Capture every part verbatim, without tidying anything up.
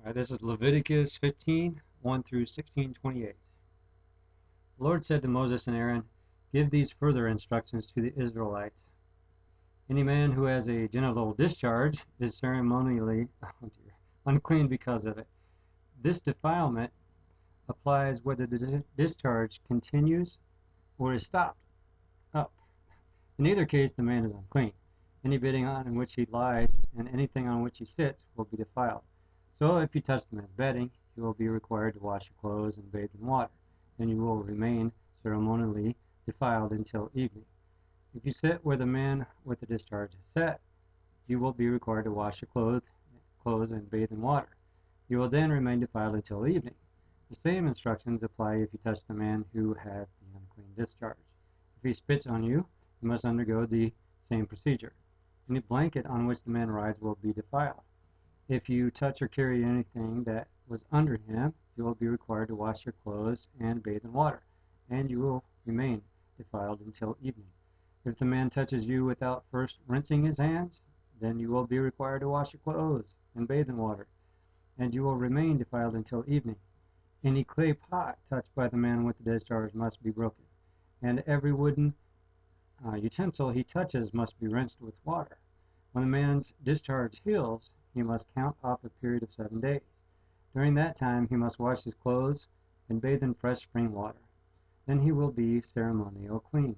All right, this is Leviticus fifteen, one through sixteen twenty-eight. The Lord said to Moses and Aaron, "Give these further instructions to the Israelites. Any man who has a genital discharge is ceremonially oh dear, unclean because of it. This defilement applies whether the discharge continues or is stopped up. In either case, the man is unclean. Any bedding on which he lies and anything on which he sits will be defiled. So if you touch the man's bedding, you will be required to wash your clothes and bathe in water, and you will remain ceremonially defiled until evening. If you sit where the man with the discharge is set, you will be required to wash your clothes, clothes and bathe in water. You will then remain defiled until evening. The same instructions apply if you touch the man who has the unclean discharge. If he spits on you, you must undergo the same procedure. Any blanket on which the man rides will be defiled. If you touch or carry anything that was under him, you will be required to wash your clothes and bathe in water, and you will remain defiled until evening. If the man touches you without first rinsing his hands, then you will be required to wash your clothes and bathe in water, and you will remain defiled until evening. Any clay pot touched by the man with the discharge must be broken, and every wooden uh, utensil he touches must be rinsed with water. When the man's discharge heals, he must count off a period of seven days. During that time, he must wash his clothes and bathe in fresh spring water. Then he will be ceremonially clean.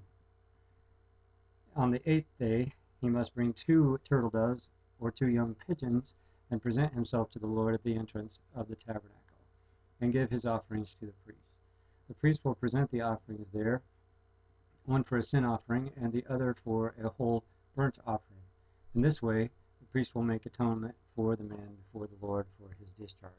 On the eighth day, he must bring two turtle doves or two young pigeons and present himself to the Lord at the entrance of the tabernacle, and give his offerings to the priest. The priest will present the offerings there, one for a sin offering and the other for a whole burnt offering. In this way, the priest will make atonement for the man before the Lord for his discharge.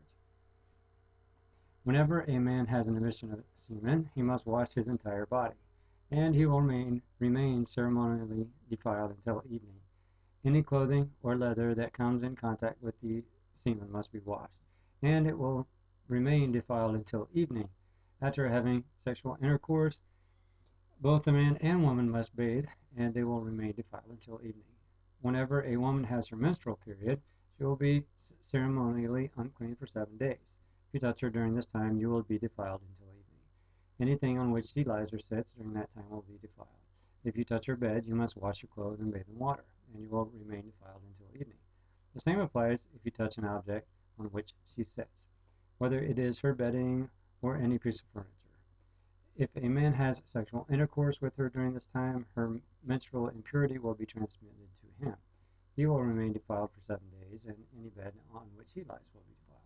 Whenever a man has an emission of semen, he must wash his entire body, and he will remain, remain ceremonially defiled until evening. Any clothing or leather that comes in contact with the semen must be washed, and it will remain defiled until evening. After having sexual intercourse, both the man and woman must bathe, and they will remain defiled until evening. Whenever a woman has her menstrual period, she will be ceremonially unclean for seven days. If you touch her during this time, you will be defiled until evening. Anything on which she lies or sits during that time will be defiled. If you touch her bed, you must wash your clothes and bathe in water, and you will remain defiled until evening. The same applies if you touch an object on which she sits, whether it is her bedding or any piece of furniture. If a man has sexual intercourse with her during this time, her menstrual impurity will be transmitted to him. He will remain defiled for seven days, and any bed on which he lies will be defiled.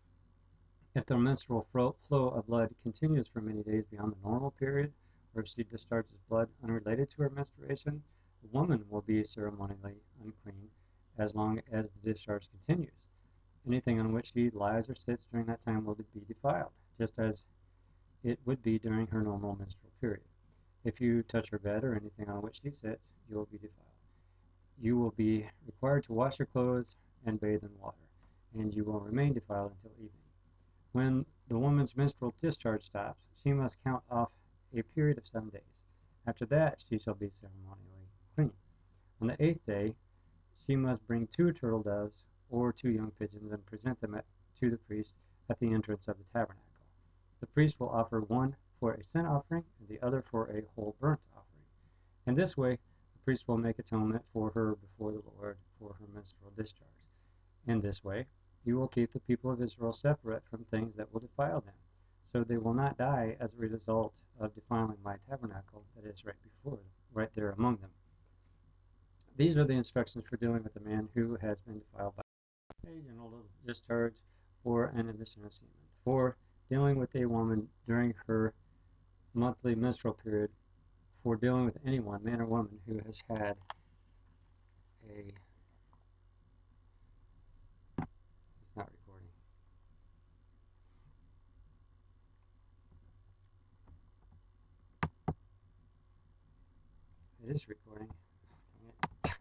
If the menstrual flow of blood continues for many days beyond the normal period, or if she discharges blood unrelated to her menstruation, the woman will be ceremonially unclean as long as the discharge continues. Anything on which she lies or sits during that time will be defiled, just as it would be during her normal menstrual period. If you touch her bed or anything on which she sits, you will be defiled. You will be required to wash your clothes and bathe in water, and you will remain defiled until evening. When the woman's menstrual discharge stops, she must count off a period of seven days. After that, she shall be ceremonially clean. On the eighth day, she must bring two turtle doves or two young pigeons and present them at, to the priest at the entrance of the tabernacle. The priest will offer one for a sin offering and the other for a whole burnt offering. In this way, the priest will make atonement for her before the Lord for her menstrual discharge. In this way, you will keep the people of Israel separate from things that will defile them, so they will not die as a result of defiling my tabernacle that is right before them, right there among them. These are the instructions for dealing with a man who has been defiled by a genital discharge or an emission of semen. For dealing with a woman during her monthly menstrual period, for dealing with anyone, man or woman, who has had a... It's not recording. It is recording. Dang it.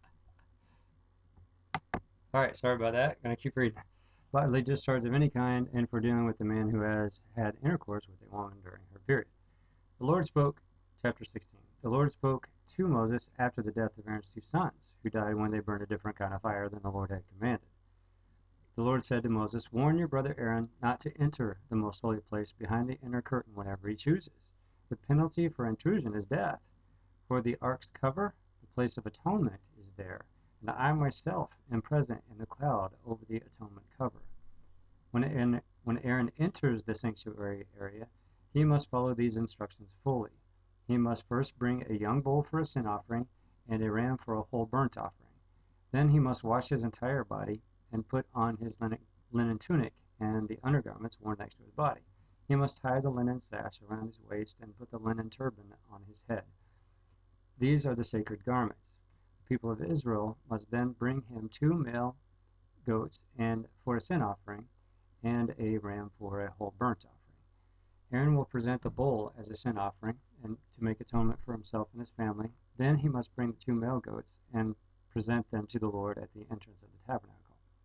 Alright, sorry about that. Gonna keep reading. Bodily discharge of any kind, and for dealing with a man who has had intercourse with a woman during her period. The Lord spoke, chapter sixteen. The Lord spoke to Moses after the death of Aaron's two sons, who died when they burned a different kind of fire than the Lord had commanded. The Lord said to Moses, "Warn your brother Aaron not to enter the most holy place behind the inner curtain whenever he chooses. The penalty for intrusion is death. For the ark's cover, the place of atonement, is there, and I myself am present in the cloud over the atonement cover. When Aaron, when Aaron enters the sanctuary area, he must follow these instructions fully. He must first bring a young bull for a sin offering and a ram for a whole burnt offering. Then he must wash his entire body and put on his linen, linen tunic and the undergarments worn next to his body. He must tie the linen sash around his waist and put the linen turban on his head. These are the sacred garments. The people of Israel must then bring him two male goats and for a sin offering and a ram for a whole burnt offering. Aaron will present the bull as a sin offering and to make atonement for himself and his family. Then he must bring the two male goats and present them to the Lord at the entrance of the tabernacle.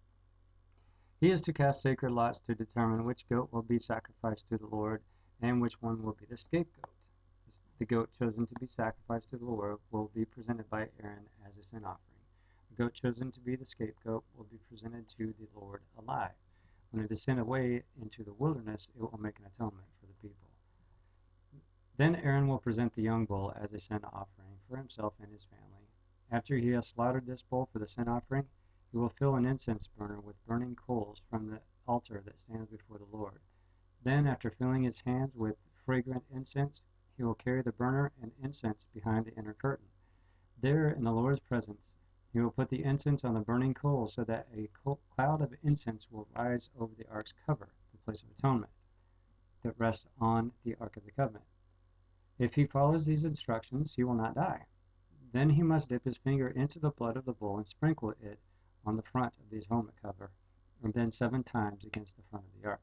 He is to cast sacred lots to determine which goat will be sacrificed to the Lord and which one will be the scapegoat. The goat chosen to be sacrificed to the Lord will be presented by Aaron as a sin offering. The goat chosen to be the scapegoat will be presented to the Lord alive. When it is sent away into the wilderness, it will make an atonement for the people. Then Aaron will present the young bull as a sin offering for himself and his family. After he has slaughtered this bull for the sin offering, he will fill an incense burner with burning coals from the altar that stands before the Lord. Then, after filling his hands with fragrant incense, he will carry the burner and incense behind the inner curtain. There, in the Lord's presence, he will put the incense on the burning coals so that a cloud of incense will rise over the ark's cover, the place of atonement, that rests on the Ark of the Covenant. If he follows these instructions, he will not die. Then he must dip his finger into the blood of the bull and sprinkle it on the front of the atonement cover, and then seven times against the front of the ark.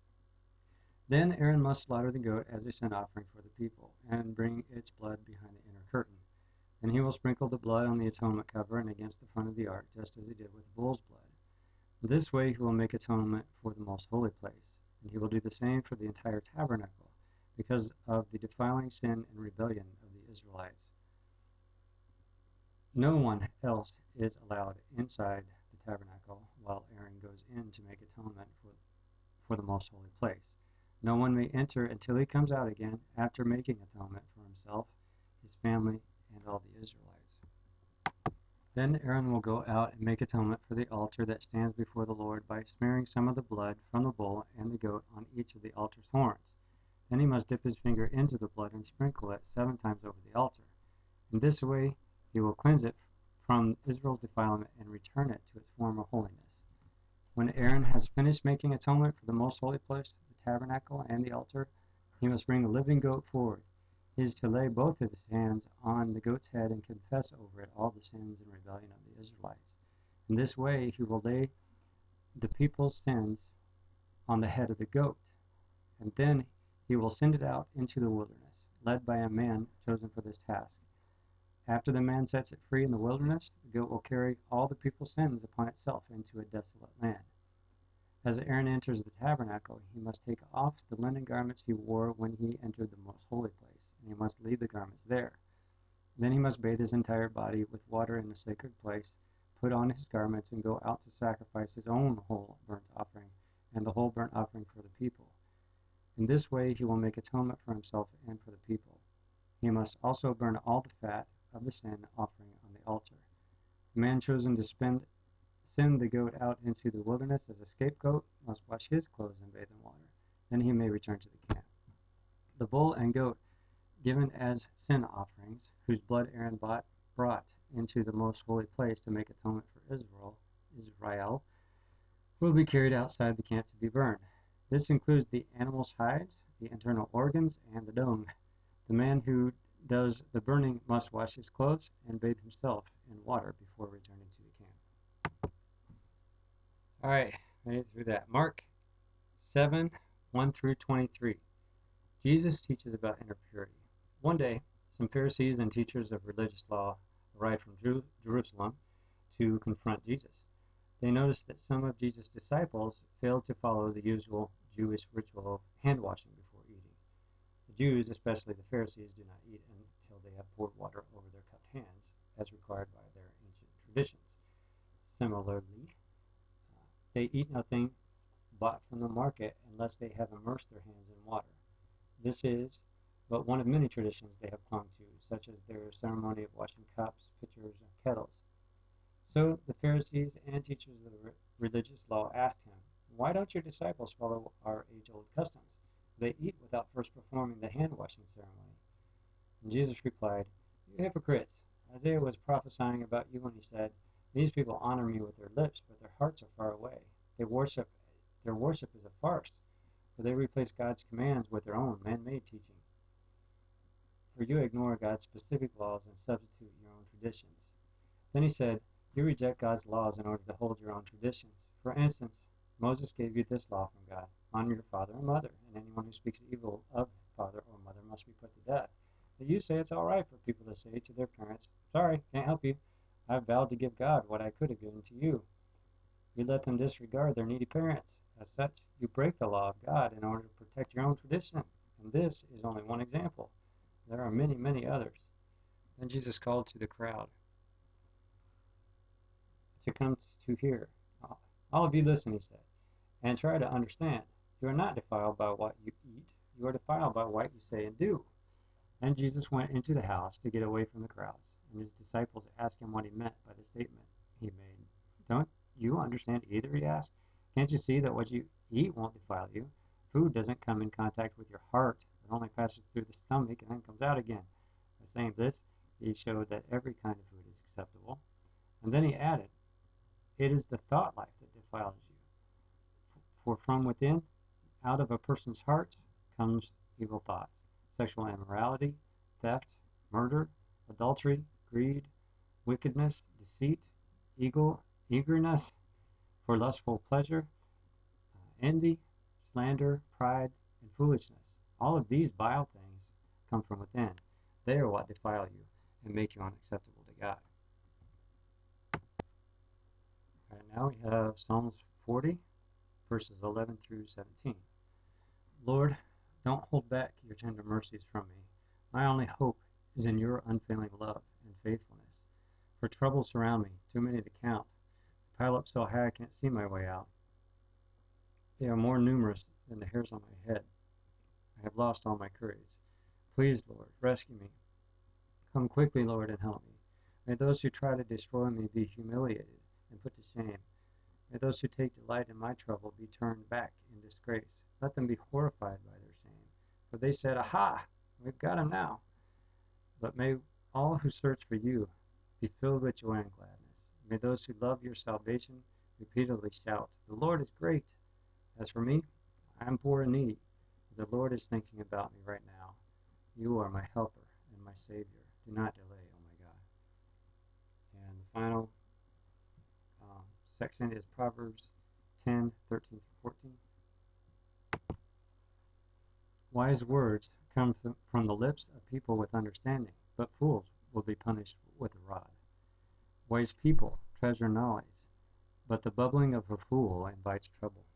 Then Aaron must slaughter the goat as a sin offering for the people, and bring its blood behind the inner curtain. Then he will sprinkle the blood on the atonement cover and against the front of the ark, just as he did with the bull's blood. In this way he will make atonement for the most holy place, and he will do the same for the entire tabernacle, because of the defiling sin and rebellion of the Israelites. No one else is allowed inside the tabernacle while Aaron goes in to make atonement for, for the most holy place. No one may enter until he comes out again after making atonement for himself, his family, and all the Israelites. Then Aaron will go out and make atonement for the altar that stands before the Lord by smearing some of the blood from the bull and the goat on each of the altar's horns. Then he must dip his finger into the blood and sprinkle it seven times over the altar. In this way he will cleanse it from Israel's defilement and return it to its former holiness. When Aaron has finished making atonement for the most holy place, the tabernacle, and the altar, he must bring the living goat forward. He is to lay both of his hands on the goat's head and confess over it all the sins and rebellion of the Israelites. In this way he will lay the people's sins on the head of the goat, and then he will send it out into the wilderness, led by a man chosen for this task. After the man sets it free in the wilderness, the goat will carry all the people's sins upon itself into a desolate land. As Aaron enters the tabernacle, he must take off the linen garments he wore when he entered the most holy place, and he must leave the garments there. Then he must bathe his entire body with water in the sacred place, put on his garments, and go out to sacrifice his own whole burnt offering and the whole burnt offering for the people. In this way he will make atonement for himself and for the people. He must also burn all the fat of the sin offering on the altar. The man chosen to spend, send the goat out into the wilderness as a scapegoat must wash his clothes and bathe in water. Then he may return to the camp. The bull and goat given as sin offerings, whose blood Aaron bought, brought into the most holy place to make atonement for Israel, Israel, will be carried outside the camp to be burned. This includes the animal's hides, the internal organs, and the dung. The man who does the burning must wash his clothes and bathe himself in water before returning to the camp. All right, made it through that. Mark seven, one through twenty-three. Jesus teaches about inner purity. One day, some Pharisees and teachers of religious law arrived from Jeru- Jerusalem to confront Jesus. They noticed that some of Jesus' disciples failed to follow the usual Jewish ritual of hand washing before eating. The Jews, especially the Pharisees, do not eat until they have poured water over their cupped hands, as required by their ancient traditions. Similarly, uh, They eat nothing bought from the market unless they have immersed their hands in water. This is but one of many traditions they have clung to, such as their ceremony of washing cups, pitchers, and kettles. So the Pharisees and teachers of the religious law asked him, "Why don't your disciples follow our age-old customs? They eat without first performing the hand-washing ceremony." And Jesus replied, "You hypocrites! Isaiah was prophesying about you when he said, 'These people honor me with their lips, but their hearts are far away. They worship, their worship is a farce, for they replace God's commands with their own man-made teaching. For you ignore God's specific laws and substitute your own traditions.'" Then he said, "You reject God's laws in order to hold your own traditions. For instance, Moses gave you this law from God: honor your father and mother, and anyone who speaks evil of father or mother must be put to death. But you say it's all right for people to say to their parents, 'Sorry, can't help you. I've vowed to give God what I could have given to you.' You let them disregard their needy parents. As such, you break the law of God in order to protect your own tradition. And this is only one example. There are many, many others." Then Jesus called to the crowd to come to hear. "All of you listen," he said, "and try to understand. You are not defiled by what you eat. You are defiled by what you say and do." Then Jesus went into the house to get away from the crowds, and his disciples asked him what he meant by the statement he made. "Don't you understand either?" he asked. "Can't you see that what you eat won't defile you? Food doesn't come in contact with your heart. It only passes through the stomach and then comes out again." By saying this, he showed that every kind of food is acceptable. And then he added, "It is the thought life that defiles you. For from within, out of a person's heart, comes evil thoughts, sexual immorality, theft, murder, adultery, greed, wickedness, deceit, eagle, eagerness for lustful pleasure, uh, envy, slander, pride, and foolishness. All of these vile things come from within. They are what defile you and make you unacceptable to God." All right, now we have Psalms forty, verses eleven through seventeen. "Lord, don't hold back your tender mercies from me. My only hope is in your unfailing love and faithfulness. For troubles surround me, too many to count. They pile up so high I can't see my way out. They are more numerous than the hairs on my head. I have lost all my courage. Please, Lord, rescue me. Come quickly, Lord, and help me. May those who try to destroy me be humiliated and put to shame. May those who take delight in my trouble be turned back in disgrace. Let them be horrified by their shame. For they said, 'Aha! We've got him now.' But may all who search for you be filled with joy and gladness. May those who love your salvation repeatedly shout, 'The Lord is great.' As for me, I am poor and needy. But the Lord is thinking about me right now. You are my helper and my Savior. Do not delay, oh my God." And the final um, section is Proverbs ten, thirteen through fourteen. "Wise words come from the lips of people with understanding, but fools will be punished with a rod. Wise people treasure knowledge, but the bubbling of a fool invites trouble.